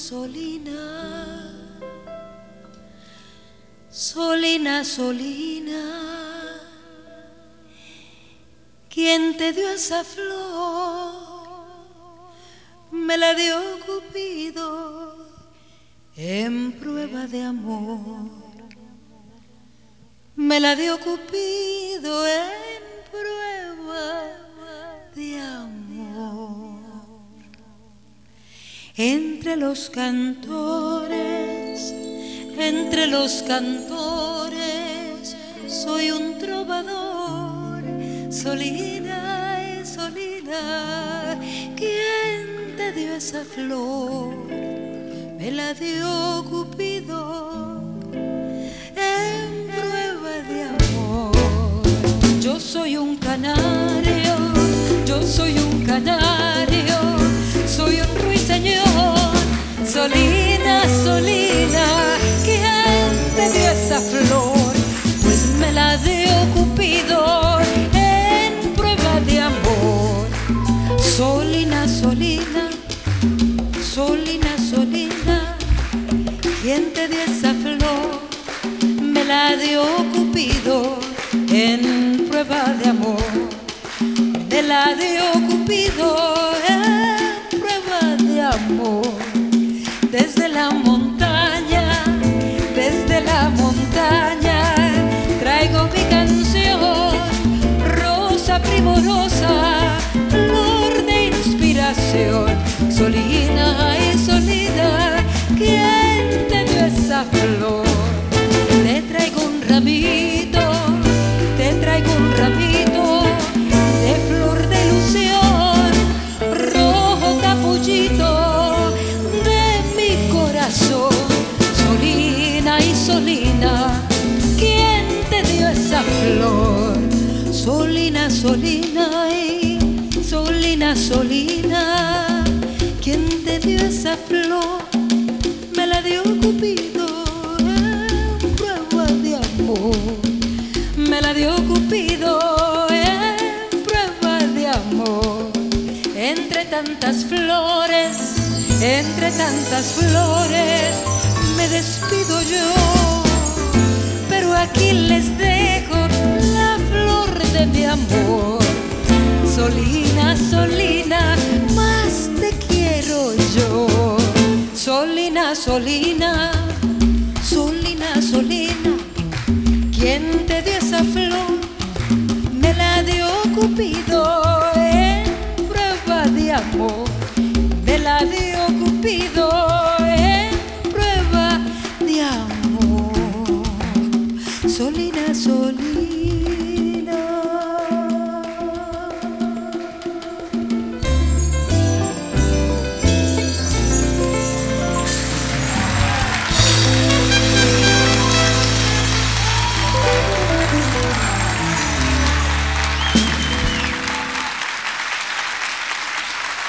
Solina, Solina, Solina, ¿quién te dio esa flor? Me la dio Cupido en prueba de amor. Me la dio Cupido en prueba de amor. Entre los cantores, soy un trovador. Solina, Solina, ¿quién te dio esa flor? Me la dio Cupido en prueba de amor. Yo soy un canario, yo soy un canario, soy un ruiseñor. Solina, Solina, ¿quién te dio esa flor? Pues me la dio Cupido en prueba de amor. Solina, Solina, Solina, Solina, ¿quién te dio esa flor? Me la dio Cupido en prueba de amor. Me la dio Cupido en prueba de amor. Desde la montaña, traigo mi canción, rosa primorosa, flor de inspiración. Solina, ay Solina, ¿quién te dio esa flor? Te traigo un ramito, te traigo un ramito de flor de ilusión, rojo capullito de mi corazón. Solina y Solina, ¿quién te dio esa flor? Solina, Solina y Solina, Solina, ¿quién te dio esa flor? Me la dio Cupido en prueba de amor. Me la dio Cupido en prueba de amor. Entre tantas flores, me despido yo, pero aquí les dejo la flor de mi amor. Solina, Solina, más te quiero yo. Solina, Solina, Solina, Solina, ¿quién te dio esa flor? Me la dio Cupido en prueba de amor. Me la dio Cupido en prueba de amor. Solina, Solina.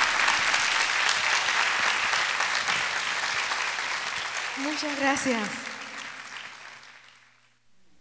Muchas gracias.